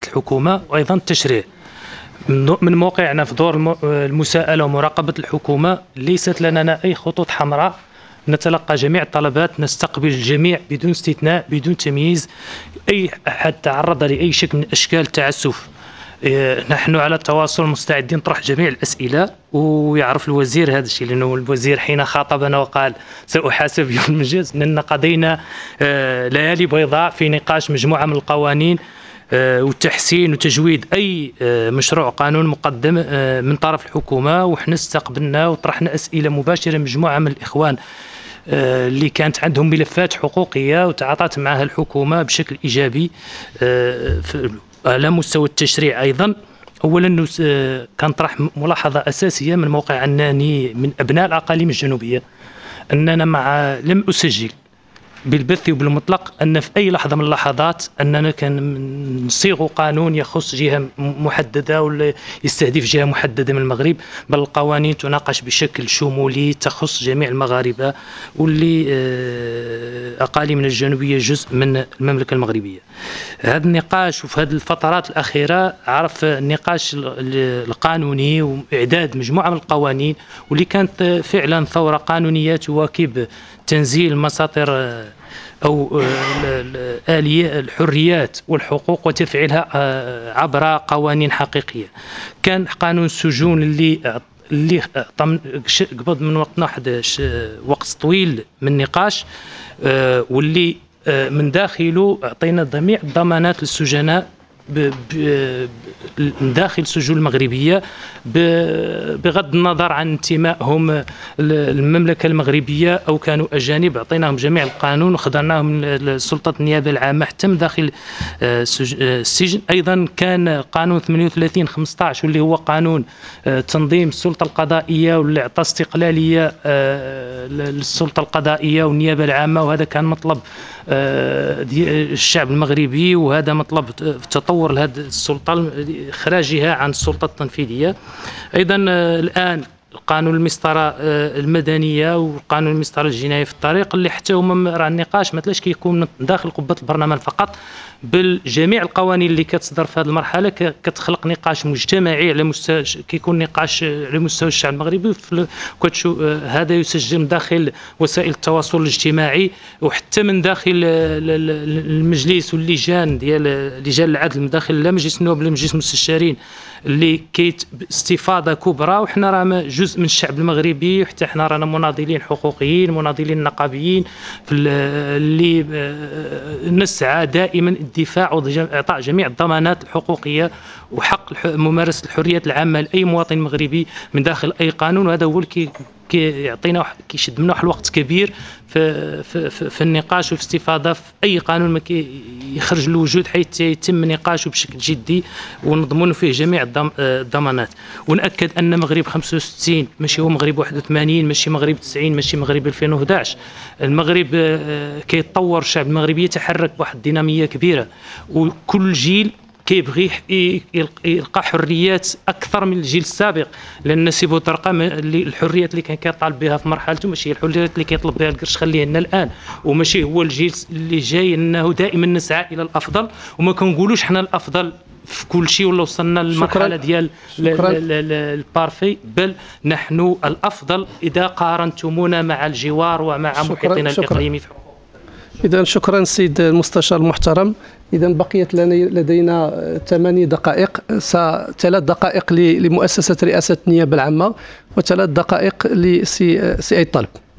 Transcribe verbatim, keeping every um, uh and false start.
الحكومة وأيضا التشريع. من موقعنا في دور المساءلة ومراقبة الحكومة ليست لنا أي خطوط حمراء، نتلقى جميع الطلبات، نستقبل الجميع بدون استثناء بدون تمييز. أي أحد تعرض لأي شكل من أشكال التعسف نحن على تواصل مستعدين نطرح جميع الأسئلة، ويعرف الوزير هذا الشيء، لأنه الوزير حين خاطبنا وقال سأحاسب يوم المجلس أننا قضينا ليالي بيضاء في نقاش مجموعة من القوانين وتحسين وتجويد أي مشروع قانون مقدم من طرف الحكومة، وحنا استقبلنا وطرحنا أسئلة مباشرة مجموعة من الإخوان اللي كانت عندهم ملفات حقوقية وتعاطت معها الحكومة بشكل إيجابي على مستوى التشريع. أيضا أولا كنطرح ملاحظة أساسية من موقع أنني من أبناء الأقاليم الجنوبية، أننا مع لم أسجل بالبث وبالمطلق أن في أي لحظة من اللحظات أننا كان نصيغ قانون يخص جهة محددة ولا يستهدف جهة محددة من المغرب، بل القوانين تناقش بشكل شمولي تخص جميع المغاربة، واللي أقاليمنا الجنوبية جزء من المملكة المغربية. هذا النقاش وفي هذه الفترات الأخيرة عرف النقاش القانوني وإعداد مجموعة من القوانين، واللي كانت فعلا ثورة قانونية تواكب تنزيل مساطر أو الحريات والحقوق وتفعيلها عبر قوانين حقيقية. كان قانون السجون اللي اللي قبض من وقتنا واحد وقت طويل من نقاش، واللي من داخله أعطينا جميع الضمانات للسجناء من داخل السجون المغربية بغض النظر عن انتمائهم للمملكة المغربية أو كانوا أجانب. أعطيناهم جميع القانون وخضعناهم لسلطة النيابة العامة حتى من داخل السجن. أيضا كان قانون ثمانية وثلاثين خمسة عشر واللي هو قانون تنظيم السلطة القضائية، واللي أعطى استقلالية للسلطة القضائية والنيابة العامة، وهذا كان مطلب الشعب المغربي، وهذا مطلب تطور لهذه السلطة إخراجها عن السلطة التنفيذية. أيضا الآن قانون المسطرة المدنية وقانون المسطرة الجنائية في الطريق، اللي حتى هما راه النقاش ما تلاش كيكون داخل قبة البرلمان فقط، بل جميع القوانين اللي كتصدر في هذه المرحلة كتخلق نقاش مجتمعي على مستوى، كيكون نقاش على مستوى الشعب المغربي. هذا يسجل من داخل وسائل التواصل الاجتماعي وحتى من داخل المجلس واللجان ديال لجان العدل من داخل لا مجلس النواب لا مجلس المستشارين، اللي كيت استفاضه كبرى. وحنا راه جزء من الشعب المغربي، حتى حنا رانا مناضلين حقوقيين مناضلين نقابيين اللي نسعى دائما الدفاع واعطاء جميع الضمانات الحقوقيه وحق ممارسه الحريات العامه لاي مواطن مغربي من داخل اي قانون. وهذا هو اللي كيعطينا كيشد منا واحد الوقت كبير في في في, في النقاش وفي الاستفاضه في اي قانون ما كيخرج للوجود، حيث يتم نقاشه بشكل جدي ونضمن فيه جميع الضمانات. ونأكد ان مغرب خمسة وستين ماشي هو مغرب واحد وثمانين، ماشي مغرب تسعين، ماشي مغرب ألفين وأحد عشر. المغرب كيتطور، الشعب المغربي يتحرك بواحد الديناميه كبيره، وكل جيل كيبغي يلقى حريات اكثر من الجيل السابق، لان سي بوطرقه الحريات اللي كان كيطالب بها في مرحلته ماشي الحريات اللي كيطلب بها القرش خليه لنا الان، وماشي هو الجيل اللي جاي، انه دائما نسعى الى الافضل وما كنقولوش حنا الافضل في كل شيء ولا وصلنا للمرحله ديال البارفي، بل نحن الافضل اذا قارنتمونا مع الجوار ومع محيطنا الاقليمي في حقوق. إذا شكرا سيد المستشار المحترم. إذا بقيت لنا لدينا ثماني دقائق، ثلاث دقائق لمؤسسة رئاسة النيابة العامة وثلاث دقائق لسي أي طلب.